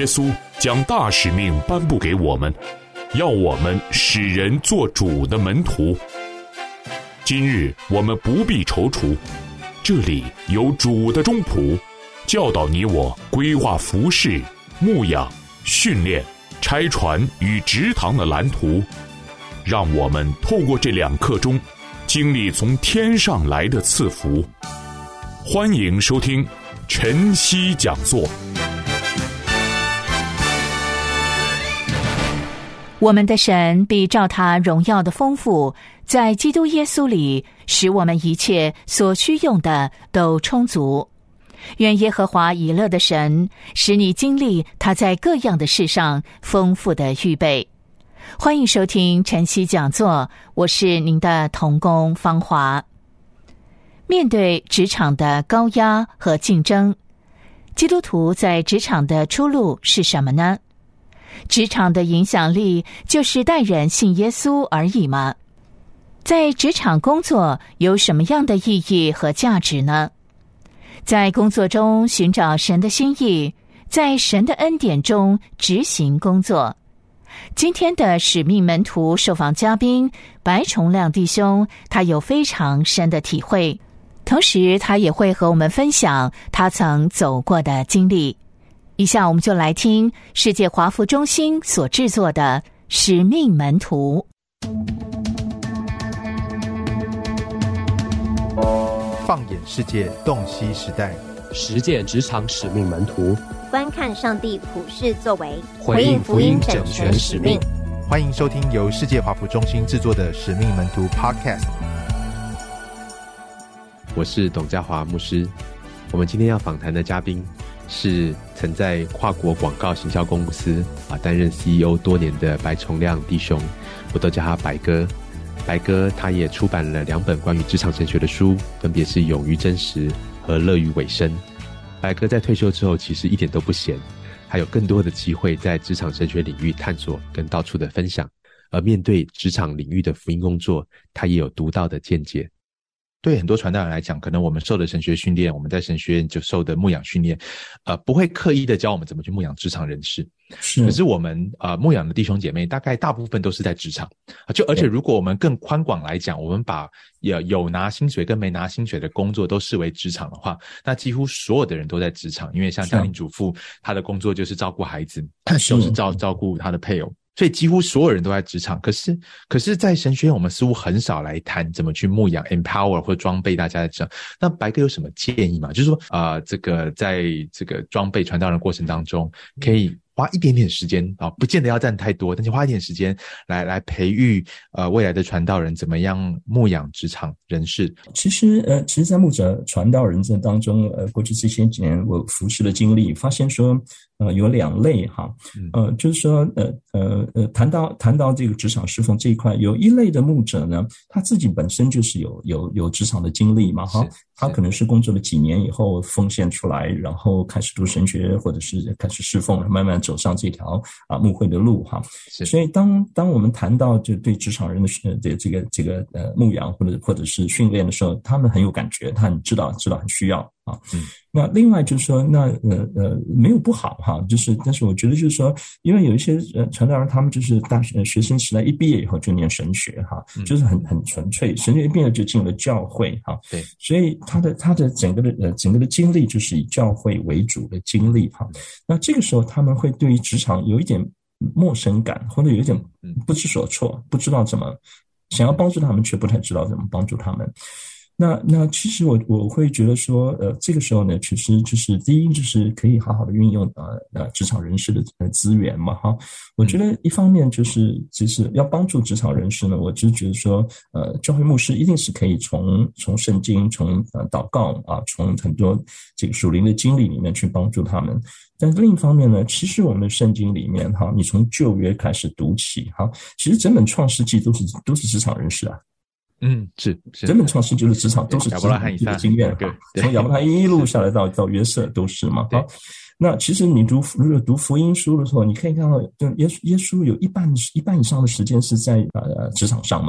稣将大使命颁布给我们，要我们使人做主的门徒。今日我们不必踌躇，这里有主的中仆，教导你我规划服事、牧养、训练、差传与植堂的蓝图，让我们透过这2课中经历从天上来的赐福。欢迎收听晨曦讲座。 我们的神必照他荣耀的丰富，在基督耶稣里，使我们一切所需用的都充足。愿耶和华以勒的神使你经历他在各样的事上丰富的预备。欢迎收听晨曦讲座，我是您的同工芳华。面对职场的高压和竞争，基督徒在职场的出路是什么呢？职场的影响力就是带人信耶稣而已吗？在职场工作有什么样的意义和价值呢？在工作中寻找神的心意，在神的恩典中执行工作。今天的使命门徒受访嘉宾白崇亮弟兄，他有非常深的体会，同时他也会和我们分享他曾走过的经历。以下我们就来听世界华福中心所制作的使命门徒。 放眼世界，洞悉时代， 实践职场使命门徒， 观看上帝普世作为， 回应福音整全使命。 欢迎收听由世界华福中心制作的使命门徒 Podcast。 我是董家华牧师。我们今天要访谈的嘉宾是曾在跨国广告行销公司担任 CEO 多年的白崇亮弟兄，我都叫他白哥。白哥他也出版了2本关于职场神学的书，分别是《勇于真实》和《乐于委身》。白哥在退休之后其实一点都不闲，还有更多的机会在职场神学领域探索跟到处的分享，而面对职场领域的福音工作，他也有独到的见解。 对很多传道人来讲，可能我们受的神学训练，我们在神学院就受的牧养训练，不会刻意的教我们怎么去牧养职场人士。可是我们牧养的弟兄姐妹，大概大部分都是在职场。而且如果我们更宽广来讲，我们把有拿薪水跟没拿薪水的工作都视为职场的话，那几乎所有的人都在职场。因为像家庭主妇，她的工作就是照顾孩子，就是照顾她的配偶。所以几乎所有人都在职场，可是在神学院我们似乎很少来谈怎么去牧养 empower 或装备大家在职场。那白哥有什么建议吗？就是说在这个装备传道人的过程当中，可以花一点点时间不见得要占太多，但是花一点时间来培育未来的传道人怎么样牧养职场人士。 其实在牧者传道人这当中，过去这些年我服事的经历，发现说有2类哈，就是说谈到这个职场侍奉这一块，有一类的牧者呢，他自己本身就是有职场的经历嘛哈，他可能是工作了几年以后奉献出来，然后开始读神学，或者是开始侍奉，慢慢走上这条牧会的路哈。所以当我们谈到就对职场人的这个牧养或者是训练的时候，他们很有感觉，他很知道很需要啊。那另外就是说，那没有不好哈，但是我觉得就是说，因为有一些传道人，他们就是大学学生时代一毕业以后就念神学哈，就是很纯粹，神学一毕业就进了教会哈。对，所以他的整个的经历就是以教会为主的经历哈。那这个时候他们会对于职场有一点陌生感，或者有一点不知所措，不知道怎么想要帮助他们，却不太知道怎么帮助他们。那其实我会觉得说，这个时候呢，其实就是第一就是可以好好的运用职场人士的资源嘛哈。我觉得一方面就是要帮助职场人士呢，我就觉得说，教会牧师一定是可以从圣经、从祷告从很多这个属灵的经历里面去帮助他们。但另一方面呢，其实我们的圣经里面哈，你从旧约开始读起哈，其实整本创世纪都是职场人士啊。 是整本创世就是职场，都是职场的经验，从亚伯拉罕一路下来到约瑟都是嘛。好，那其实你如果读福音书的时候，你可以看到，耶稣有一半以上的时间是在职场上嘛。哈，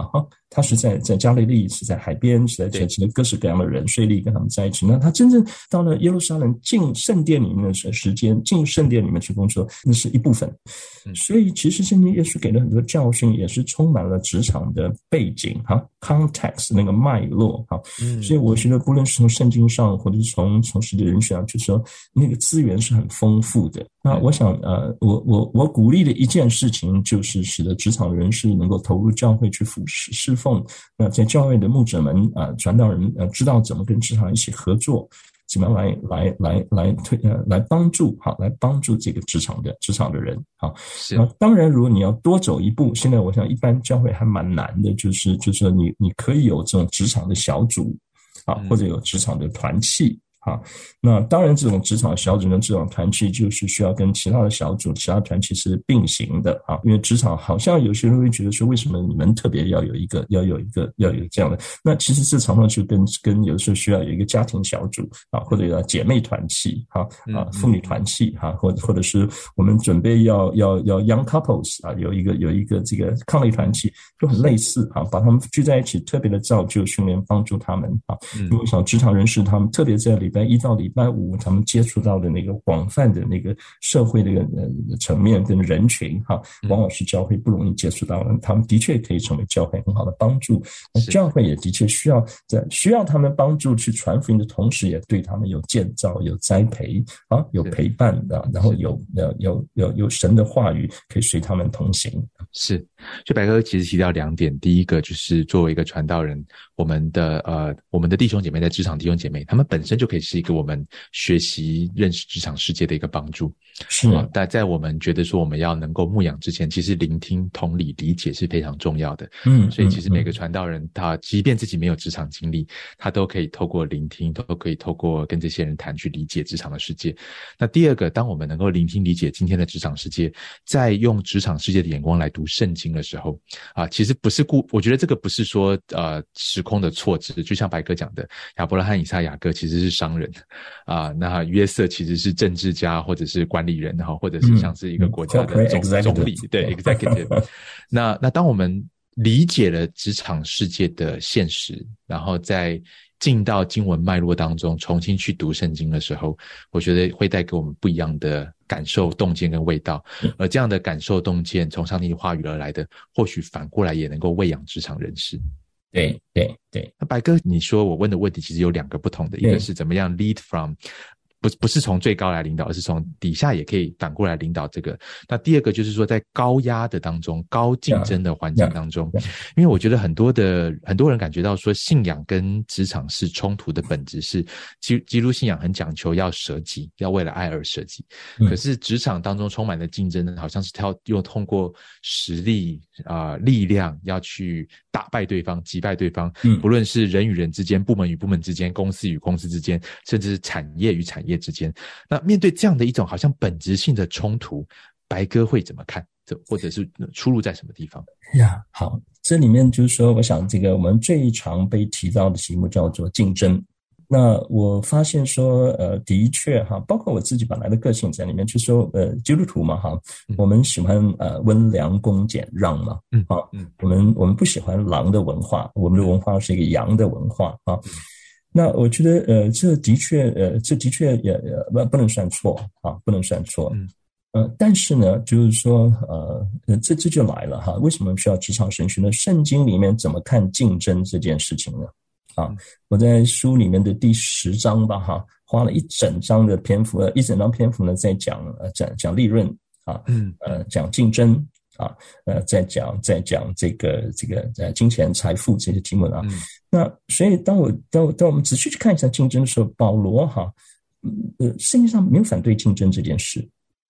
他是在加利利，是在海边，是在各式各样的人，税吏跟他们在一起。那他真正到了耶路撒冷进圣殿里面的时间，进圣殿里面去工作，那是一部分。所以其实圣经耶稣给了很多教训，也是充满了职场的背景context 那个脉络所以我觉得不论是从圣经上，或者是从世界人学上，就是说那个资源是很丰富的。那我想我鼓励的一件事情，就是使得职场人士能够投入教会去侍奉。那在教会的牧者们传道人知道怎么跟职场一起合作，怎么样来帮助这个职场的人那当然如果你要多走一步，现在我想一般教会还蛮难的，就是说你可以有这种职场的小组或者有职场的团契那当然这种职场小组跟这种团契就是需要跟其他的小组其他团契是并行的因为职场好像有些人会觉得说为什么你们特别要有这样的，那其实这常常就跟有的时候需要有一个家庭小组或者有姐妹团契妇女团契或者是我们准备要 young couples 有一个这个伉俪团契，就很类似把他们聚在一起，特别的造就训练帮助他们因为我想职场人士他们特别在礼拜一到礼拜五他们接触到的那个广泛的那个社会的层面跟人群往往是教会不容易接触到的，他们的确可以成为教会很好的帮助。教会也的确需要他们帮助去传福音的同时，也对他们有建造有栽培有陪伴然后有神的话语可以随他们同行。 是，就白哥其实提到2点，第一个就是作为一个传道人，我们的弟兄姐妹，在职场弟兄姐妹，他们本身就可以是一个我们学习认识职场世界的一个帮助。是但在我们觉得说我们要能够牧养之前，其实聆听、同理、理解是非常重要的。所以其实每个传道人他即便自己没有职场经历，他都可以透过聆听，都可以透过跟这些人谈去理解职场的世界。那第二个，当我们能够聆听理解今天的职场世界，再用职场世界的眼光来读圣经的时候其实不是我觉得这个不是说时空的错置，就像白哥讲的，亚伯拉罕、以撒、雅各其实是商人那约瑟其实是政治家或者是管理人或者是像是一个国家的总理对 executive 那当我们理解了职场世界的现实，然后再进到经文脉络当中重新去读圣经的时候，我觉得会带给我们不一样的感受、洞见跟味道。而这样的感受、洞见从上帝话语而来的，或许反过来也能够喂养职场人士。 对。 那白哥，你说我问的问题其实有2个不同的，一个是怎么样 lead from不是从最高来领导，而是从底下也可以反过来领导这个。那第二个就是说在高压的当中，高竞争的环境当中，因为我觉得很多人感觉到说信仰跟职场是冲突的本质是基督信仰很讲求要舍己，要为了爱而舍己。可是职场当中充满了竞争，好像是又通过实力力量要去打败对方、击败对方，不论是人与人之间、部门与部门之间、公司与公司之间，甚至是产业与产业之间。那面对这样的一种好像本质性的冲突，白哥会怎么看？或者是出入在什么地方？ 好，这里面就是说，我想这个我们最常被提到的题目叫做竞争。那我发现说的确包括我自己本来的个性在里面，就是说基督徒嘛我们喜欢温良恭俭让嘛我们不喜欢狼的文化，我们的文化是一个羊的文化那我觉得这的确也不能算错不能算错但是呢就是说这就来了为什么需要职场神学呢？圣经里面怎么看竞争这件事情呢？我在书里面的第10章吧花了一整章篇幅呢在讲利润讲竞争在讲这个金钱财富这些题目那所以当我们仔细去看一下竞争的时候，保罗圣经上没有反对竞争这件事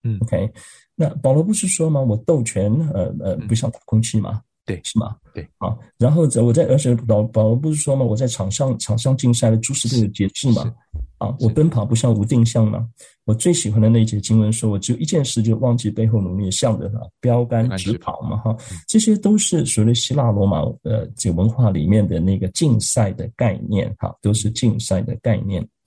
OK 那保罗不是说吗？我斗拳不像打空气吗？ 对， 是吗？ 对然后我在而且保罗不是说吗？我在场上竞赛的诸事都有节制嘛我奔跑不像无定向嘛。我最喜欢的那一节经文说，我只有一件事，就忘记背后努力向着标杆直跑嘛这些都是属于希腊罗马这个文化里面的那个竞赛的概念都是竞赛的概念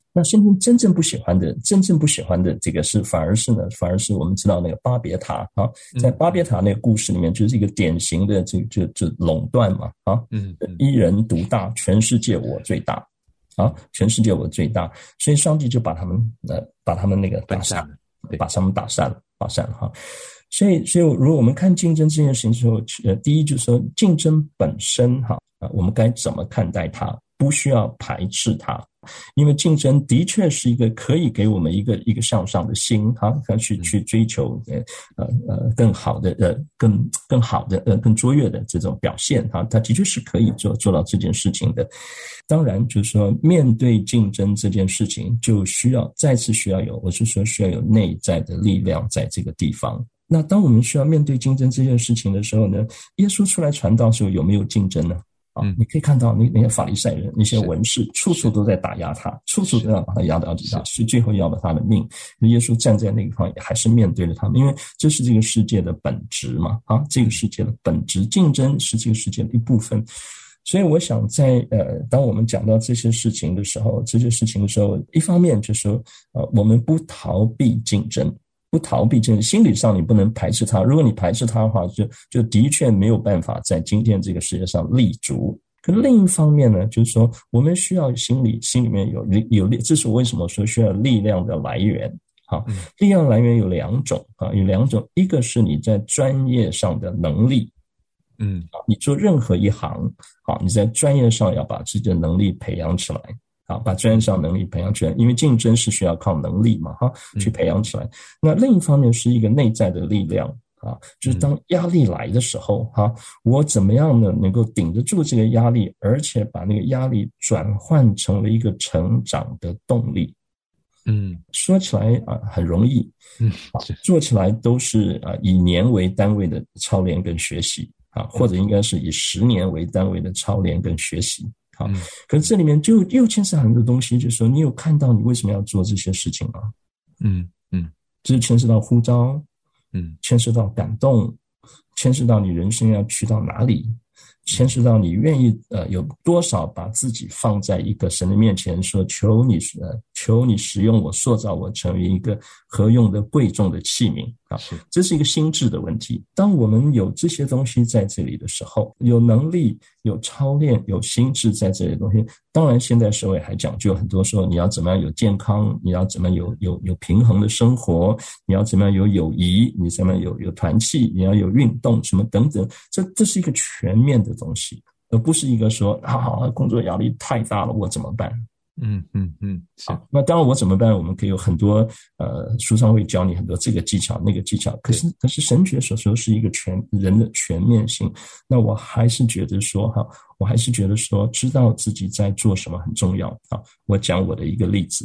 那圣经真正不喜欢的这个反而是我们知道那个巴别塔啊，在巴别塔那个故事里面，就是一个典型的这垄断嘛啊，一人独大，全世界我最大啊，全世界我最大，所以上帝就把他们那个打散，把他们打散了哈。所以如果我们看竞争这件事情的时候，第一就是说竞争本身哈我们该怎么看待它？不需要排斥它，因为竞争的确是一个可以给我们一个向上的心哈，去追求更好的更好的更卓越的这种表现哈，它的确是可以做到这件事情的。当然就是说面对竞争这件事情，就再次需要有内在的力量在这个地方。那当我们需要面对竞争这件事情的时候呢，耶稣出来传道的时候有没有竞争呢？你可以看到那些法利赛人那些文士处处都在打压他，处处都要把他压到底下，所以最后要了他的命。耶稣站在那个地方也还是面对了他们，因为这是这个世界的本质嘛这个世界的本质，竞争是这个世界的一部分。所以我想在当我们讲到这些事情的时候，一方面就是说我们不逃避竞争，心理上你不能排斥它，如果你排斥它的话，就的确没有办法在今天这个世界上立足。可是另一方面呢，就是说我们需要心里面有这是为什么说需要力量的来源力量来源有两种，一个是你在专业上的能力，你做任何一行你在专业上要把自己的能力培养起来，把专业上能力培养起来，因为竞争是需要靠能力嘛去培养起来。那另一方面是一个内在的力量就是当压力来的时候我怎么样呢能够顶得住这个压力，而且把那个压力转换成了一个成长的动力。说起来很容易，做起来都是以年为单位的操练跟学习或者应该是以10年为单位的操练跟学习。可是这里面就又牵涉很多东西，就是说你有看到你为什么要做这些事情吗？这牵涉到呼召，牵涉到感动，牵涉到你人生要去到哪里，牵涉到你愿意有多少把自己放在一个神的面前，说求你使用我，塑造我成为一个合用的贵重的器皿这是一个心智的问题。当我们有这些东西在这里的时候，有能力有操练有心智在这里的东西，当然现在社会还讲究很多说你要怎么样有健康，你要怎么有平衡的生活，你要怎么样有友谊，你怎么样有团契，你要有运动什么等等，这是一个全面的东西，而不是一个说工作压力太大了我怎么办。那当然我怎么办，我们可以有很多书上会教你很多这个技巧那个技巧，可是神学所说是一个人的全面性。那我还是觉得说知道自己在做什么很重要我讲我的一个例子，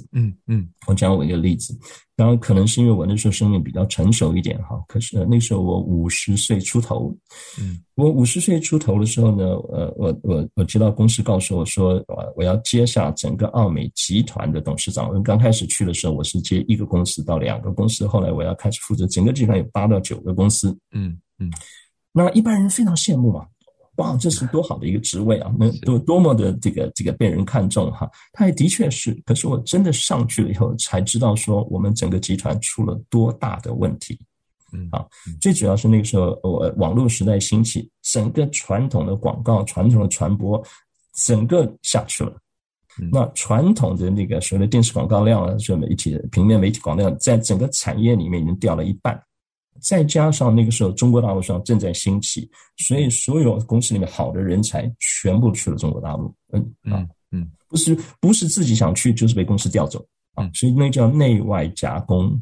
当然可能是因为我那时候生命比较成熟一点可是那时候我50岁出头，我50岁出头的时候呢，我接到公司告诉我说我要接下整个奥美集团的董事长。我刚开始去的时候我是接1个公司到2个公司，后来我要开始负责整个集团有8到9个公司。那一般人非常羡慕嘛，哇，这是多好的一个职位那多么的这个被人看重它也的确是。可是我真的上去了以后才知道说我们整个集团出了多大的问题最主要是那个时候网络时代兴起，整个传统的广告传统的传播整个下去了。那传统的那个所谓的电视广告量所谓的平面媒体广告量在整个产业里面已经掉了一半，再加上那个时候中国大陆上正在兴起，所以所有公司里面好的人才全部去了中国大陆。不是自己想去，就是被公司调走所以那叫内外夹攻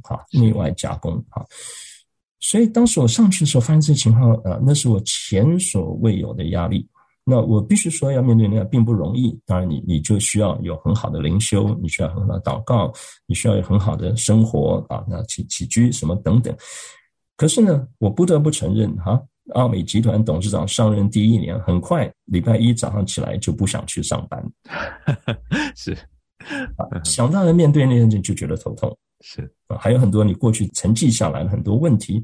所以当时我上去的时候发现这个情况那是我前所未有的压力。那我必须说要面对那个并不容易，当然你就需要有很好的灵修，你需要很好的祷告，你需要有很好的生活那起居什么等等。可是呢我不得不承认奥美集团董事长上任第1年，很快礼拜1早上起来就不想去上班是想到了面对那件事就觉得头痛。 是还有很多你过去沉寂下来的很多问题，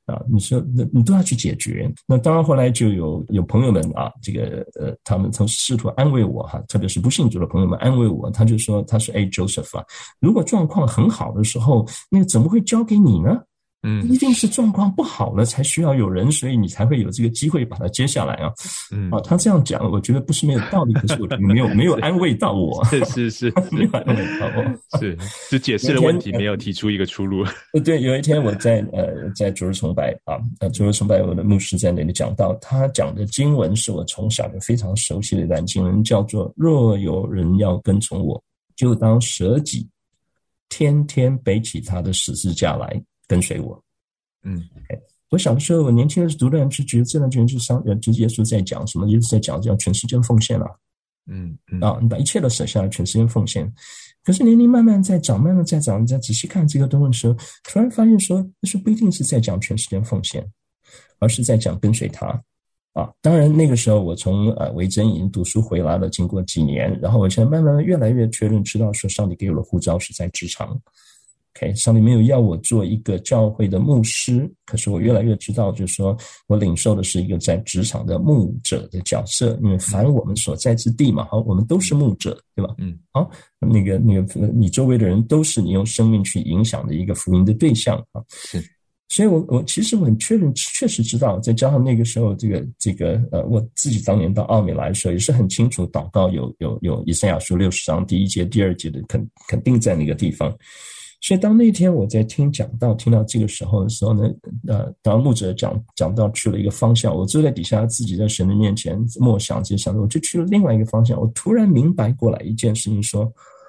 你说你都要去解决。那当然后来就有朋友们他们曾试图安慰我特别是不信主的朋友们安慰我，他说Joseph 如果状况很好的时候，那怎么会交给你呢？一定是状况不好了才需要有人，所以你才会有这个机会把它接下来啊。他这样讲，我觉得不是没有道理，可是我觉得没有安慰到我。 是没有安慰到我。 是，就解释了问题，没有提出一个出路。 对，有一天我在主日崇拜主日崇拜，我的牧师在那里讲到，他讲的经文是我从小就非常熟悉的一段经文，叫做若有人要跟从我，就当舍己，天天背起他的十字架来跟随我。我小的时候，我年轻的时候读的人就觉得这段经文就是耶稣在讲什么？耶稣在讲叫全世界奉献你把一切都舍下来，全世界奉献。可是年龄慢慢在长，慢慢在长，你再仔细看这个东西的时候，突然发现说，这不一定是在讲全世界奉献，而是在讲跟随他。当然那个时候我从维珍已经读书回来了，经过几年，然后我现在慢慢越来越确认知道说，上帝给我的呼召是在职场。上帝没有要我做一个教会的牧师，可是我越来越知道，就是说我领受的是一个在职场的牧者的角色，因为凡我们所在之地嘛，我们都是牧者，对吧？那个你周围的人都是你用生命去影响的一个福音的对象是。 所以其实我很确实知道，再加上那个时候我自己当年到奥美来的时候也是很清楚，祷告有以赛亚书60章第1节第2节的肯定在那个地方。所以当那天我在听到这个时候的时候呢，当牧者讲到去了一个方向，我坐在底下自己在神的面前默想，就想着我就去了另外一个方向。我突然明白过来一件事情，说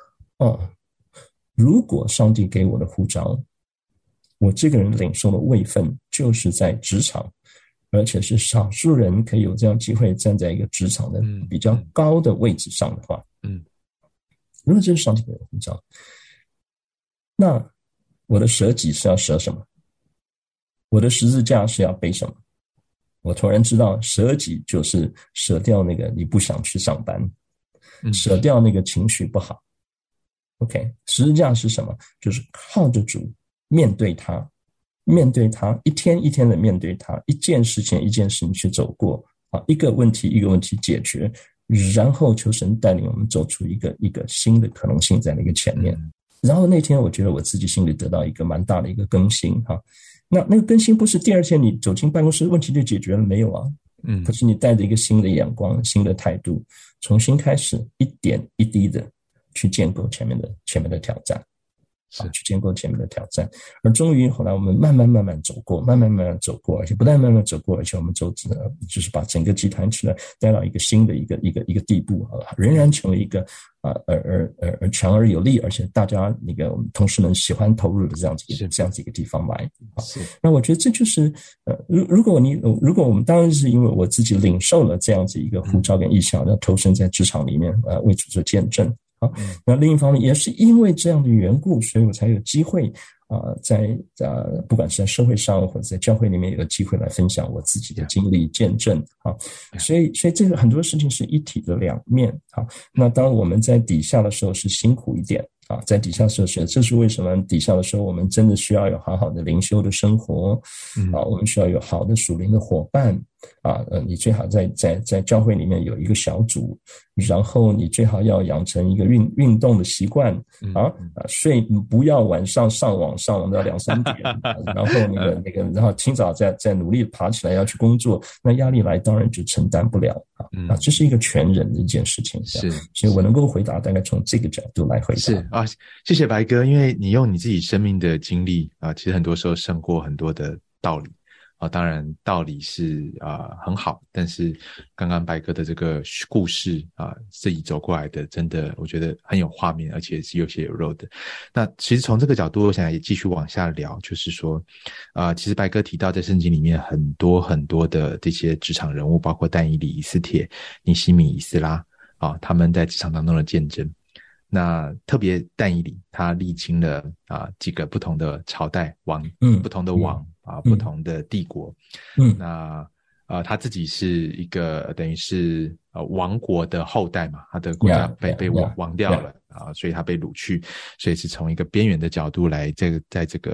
如果上帝给我的呼召，我这个人领受的位分就是在职场，而且是少数人可以有这样机会站在一个职场的比较高的位置上的话，如果这是上帝给我的呼召，那我的舍己是要舍什么？我的十字架是要背什么？我突然知道，舍己就是舍掉那个你不想去上班，舍掉那个情绪不好。十字架是什么？就是靠着主面对他，一天一天的面对他，一件事情一件事情去走过一个问题一个问题解决，然后求神带领我们走出一个新的可能性在那个前面。然后那天我觉得我自己心里得到一个蛮大的一个更新那个更新不是第二天你走进办公室问题就解决了，没有可是你带着一个新的眼光新的态度，重新开始一点一滴的去建构前面的挑战，去建构前面的挑战，而终于后来我们慢慢走过，而且不但慢慢走过，而且我们就是把整个集团起来带到一个新的一个地步仍然成为一个而强而有力，而且大家我们同事们喜欢投入的这样子一个地方来那我觉得这就是如果我们当然是因为我自己领受了这样子一个呼召跟意向，要投身在职场里面为主做见证那另一方面也是因为这样的缘故，所以我才有机会在不管是在社会上或者在教会里面有机会来分享我自己的经历见证所以这个很多事情是一体的两面那当我们在底下的时候是辛苦一点在底下的时候这是为什么底下的时候我们真的需要有好好的灵修的生活我们需要有好的属灵的伙伴你最好在教会里面有一个小组，然后你最好要养成一个运动的习惯睡不要晚上上网到2-3点然后然后清早再努力爬起来要去工作，那压力来当然就承担不了这是一个全人的一件事情是， 所以我能够回答大概从这个角度来回答是谢谢白哥，因为你用你自己生命的经历其实很多时候胜过很多的道理当然道理是很好，但是刚刚白哥的这个故事自己走过来的真的我觉得很有画面，而且是有血有肉的。那其实从这个角度我想也继续往下聊，就是说其实白哥提到在圣经里面很多很多的这些职场人物，包括但以理、以斯帖、尼希米、以斯拉他们在职场当中的见证。那特别但以理他历经了几个不同的朝代不同的王不同的帝国那他自己是一个等于是亡国的后代嘛，他的国家被亡掉了所以他被掳去，所以是从一个边缘的角度来在这个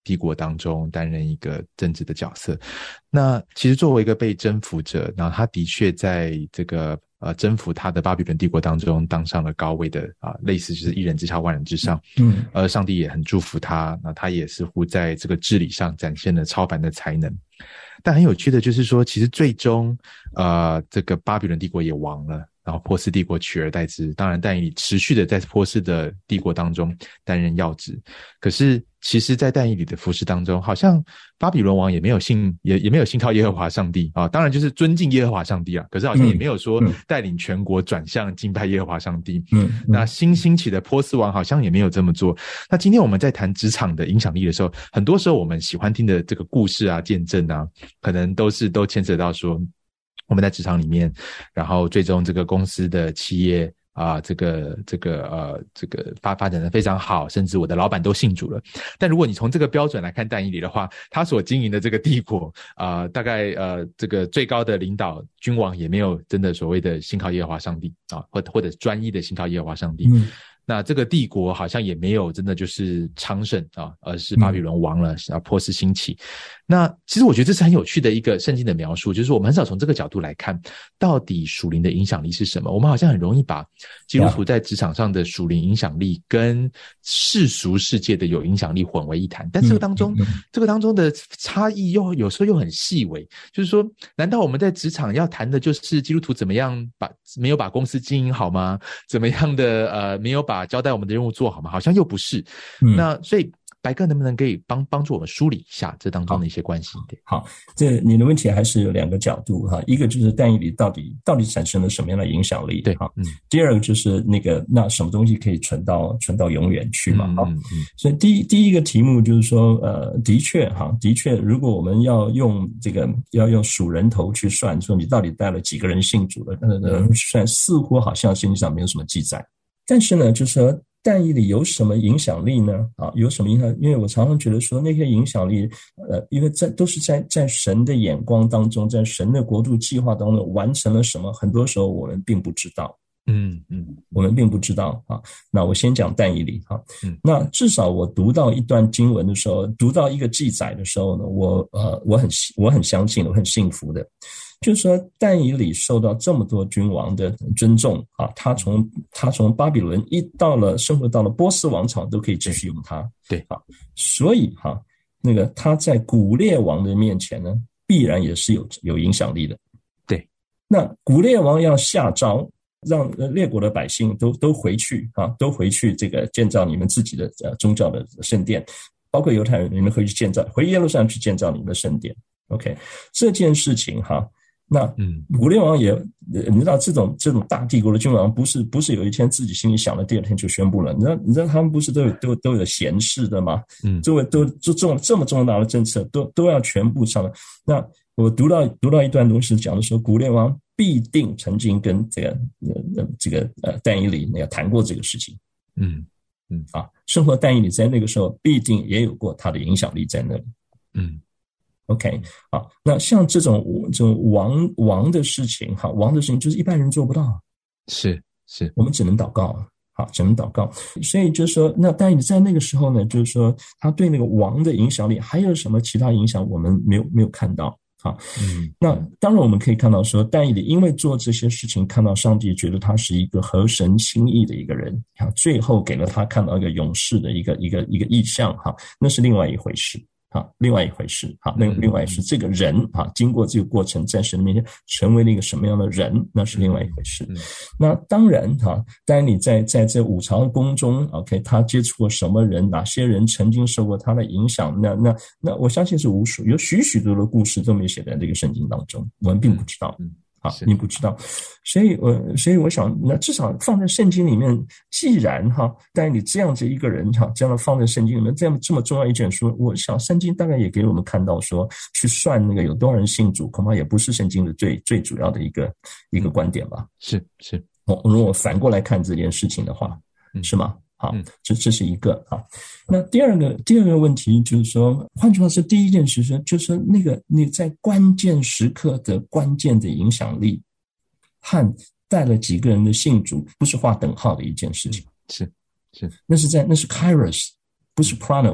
帝国当中担任一个政治的角色。那其实作为一个被征服者，然后他的确在这个征服他的巴比伦帝国当中当上了高位的类似就是一人之下万人之上。上帝也很祝福他，那他也似乎在这个治理上展现了超凡的才能。但很有趣的就是说，其实最终这个巴比伦帝国也亡了，然后波斯帝国取而代之。当然但以理持续的在波斯的帝国当中担任要职，可是其实在但以理的服事当中，好像巴比伦王也没有信靠耶和华上帝当然就是尊敬耶和华上帝可是好像也没有说带领全国转向敬拜耶和华上帝。那新兴起的波斯王好像也没有这么做。那今天我们在谈职场的影响力的时候，很多时候我们喜欢听的这个故事见证可能都牵扯到说我们在职场里面，然后最终这个公司的企业这个发展得非常好，甚至我的老板都信主了。但如果你从这个标准来看但以理的话，他所经营的这个帝国大概这个最高的领导君王也没有真的所谓的信靠耶和华上帝或者专一的信靠耶和华上帝。那这个帝国好像也没有真的就是昌盛而是巴比伦亡了，波斯兴起。那其实我觉得这是很有趣的一个圣经的描述，就是我们很少从这个角度来看到底属灵的影响力是什么。我们好像很容易把基督徒在职场上的属灵影响力跟世俗世界的有影响力混为一谈，但这个当中的差异有时候又很细微。就是说，难道我们在职场要谈的就是基督徒怎么样没有把公司经营好吗？怎么样的没有把交代我们的任务做好吗？好像又不是。那所以白哥能不能可以帮助我们梳理一下这当中的一些关系？ 好，这你的问题还是有两个角度一个就是但以理到底产生了什么样的影响力？对，第二个就是那什么东西可以存到永远去嘛？所以第一个题目就是说，的确，如果我们要用数人头去算，说你到底带了几个人信主了，算似乎好像圣经上没有什么记载。但是呢，就是说但以理有什么影响力呢？有什么影响？因为我常常觉得说那些影响力，因为都是在神的眼光当中，在神的国度计划当中完成了什么，很多时候我们并不知道。我们并不知道那我先讲但以理那至少我读到一段经文的时候，读到一个记载的时候呢，我很相信，我很幸福的。就是说但以理受到这么多君王的尊重他从巴比伦生活到了波斯王朝都可以继续用他。对所以他在古列王的面前呢，必然也是有影响力的。对，那古列王要下诏让列国的百姓都回去都回去这个建造你们自己的宗教的圣殿，包括犹太人，你们回耶路撒冷去建造你们的圣殿。OK， 这件事情那古列王也你知道这种大帝国的君王不是有一天自己心里想了，第二天就宣布了。你知道他们不是都有闲事的吗？都这么重大的政策都要全部上了。那我读到一段东西讲的说，古列王必定曾经跟这个但以理谈过这个事情。生活但以理在那个时候必定也有过他的影响力在那里。OK， 好，那像这种王的事情，王的事情就是一般人做不到，是，我们只能祷告，只能祷告。所以就是说，那但以理在那个时候呢，就是说他对那个王的影响力还有什么其他影响，我们没有看到。那当然我们可以看到说，但以理因为做这些事情，看到上帝觉得他是一个合神心意的一个人，最后给了他看到一个勇士的一个意象，那是另外一回事。另外一回事，另外是这个人经过这个过程在神的面前成为了一个什么样的人，那是另外一回事。那当然但以理在这五朝宫中 OK， 他接触过什么人，哪些人曾经受过他的影响，那我相信是无数，有许多的故事都没写在这个圣经当中，我们并不知道。你不知道，所以我想，那至少放在圣经里面，既然但以理这样子一个人这样的放在圣经里面，这么重要一卷书，我想圣经大概也给我们看到说，去算那个有多少人信主，恐怕也不是圣经的最主要的一个观点吧。是，如果反过来看这件事情的话，是吗？这是一个。那第二个问题就是说，换句话说，第一件事就是那个你在关键时刻的关键的影响力和带了几个人的信主不是划等号的一件事情。是，那是 Kairos， 不是 Chronos，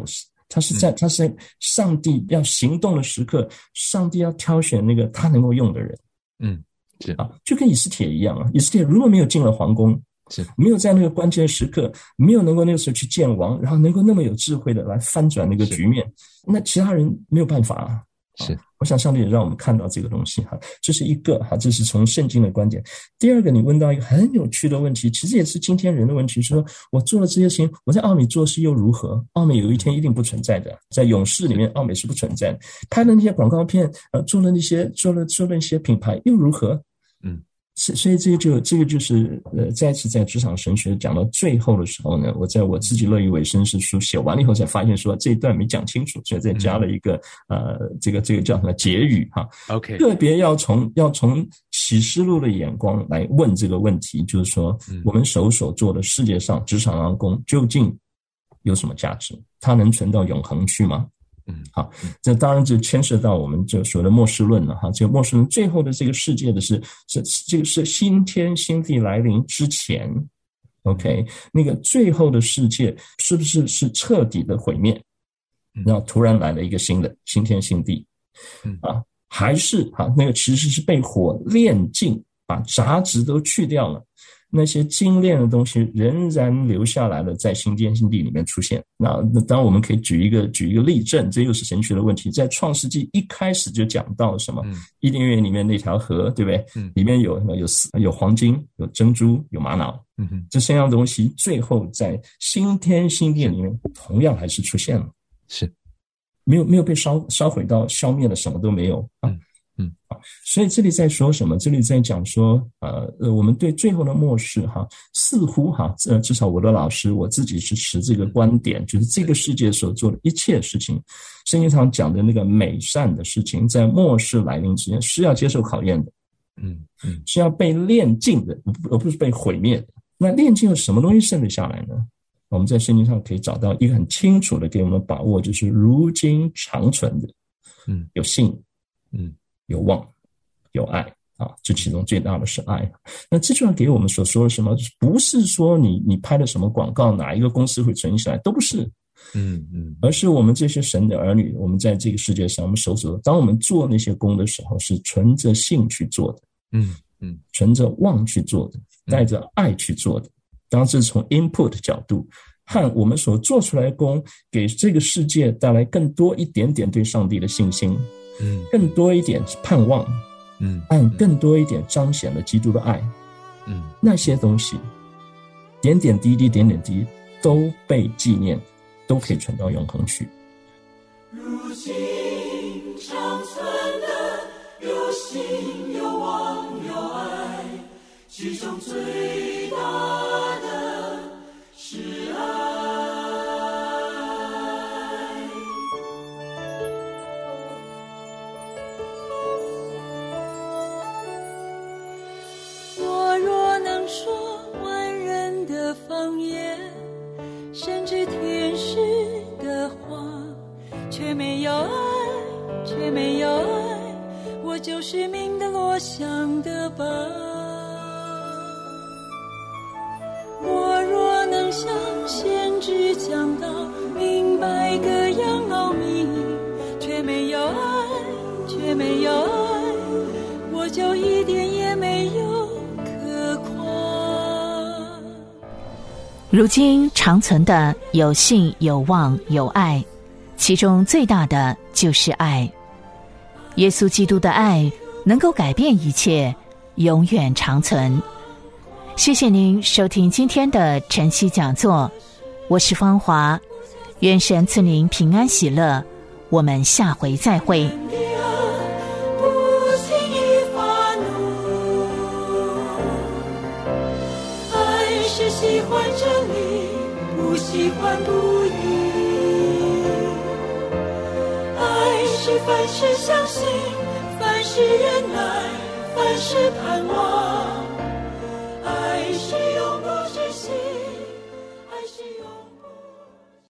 他是在上帝要行动的时刻，上帝要挑选那个他能够用的人。 是啊，就跟以斯帖一样啊，以斯帖如果没有进了皇宫， 是没有在那个关键时刻，没有能够那个时候去见王，然后能够那么有智慧的来翻转那个局面，那其他人没有办法啊。 是， 我想上帝也让我们看到这个东西哈，这是一个哈，这是从圣经的观点。第二个，你问到一个很有趣的问题，其实也是今天人的问题，是说我做了这些事情，我在奥美做事又如何？奥美有一天一定不存在的，在勇士里面，奥美是不存在的。拍了那些广告片，做了那些品牌又如何？所以这个就是再次在职场神学讲到最后的时候呢，我在我自己乐意为生是书写完了以后才发现说这一段没讲清楚，所以再加了一个这个叫什么结语哈。 OK， 个别要从启示录的眼光来问这个问题，就是说我们所做的世界上职场劳工究竟有什么价值？它能存到永恒去吗？好，这当然就牵涉到我们就所谓的末世论了哈。这个末世论最后的这个世界的是这个是新天新地来临之前 ，OK， 那个最后的世界是不是彻底的毁灭？然后突然来了一个新的新天新地，还是那个其实是被火炼尽，把杂质都去掉了。那些精炼的东西仍然留下来了，在新天新地里面出现。那当然我们可以举一个例证，这又是神学的问题。在创世纪一开始就讲到什么？伊甸园里面那条河，对不对？里面有黄金，有珍珠，有玛瑙。这三样东西最后在新天新地里面同样还是出现了， 是没有被烧毁到消灭了，什么都没有啊。所以这里在说什么？这里在讲说，我们对最后的末世似乎至少我的老师我自己是持这个观点，就是这个世界所做的一切事情，圣经上讲的那个美善的事情，在末世来临之前是要接受考验的，是要被炼尽的，而不是被毁灭的。那炼尽了什么东西剩得下来呢？我们在圣经上可以找到一个很清楚的给我们把握，就是如今长存的，有信，有望，有爱这其中最大的是爱。那这就要给我们所说的什么？不是说你拍了什么广告，哪一个公司会存起来，都不是。而是我们这些神的儿女，我们在这个世界上，我们手当我们做那些工的时候，是存着信去做的，存着望去做的，带着爱去做的。当然这是从 input 的角度，和我们所做出来的工，给这个世界带来更多一点点对上帝的信心。更多一点盼望，按更多一点彰显了基督的爱，那些东西点点滴滴都被纪念，都可以传到永恒去。 如今长存的有信有望有爱，其中最大的是爱。说万人的方言，甚至天使的话，却没有爱，却没有爱，我就是鸣的落响的吧。我若能像先知讲道，明白各样奥秘，却没有爱，却没有爱，我就一点也没有。 如今长存的有信有望有爱，其中最大的就是爱。耶稣基督的爱能够改变一切，永远长存。谢谢您收听今天的晨曦讲座，我是芳华，愿神赐您平安喜乐，我们下回再会。 喜欢真理，不喜欢不义。爱是凡事相信，凡事忍耐，凡事盼望。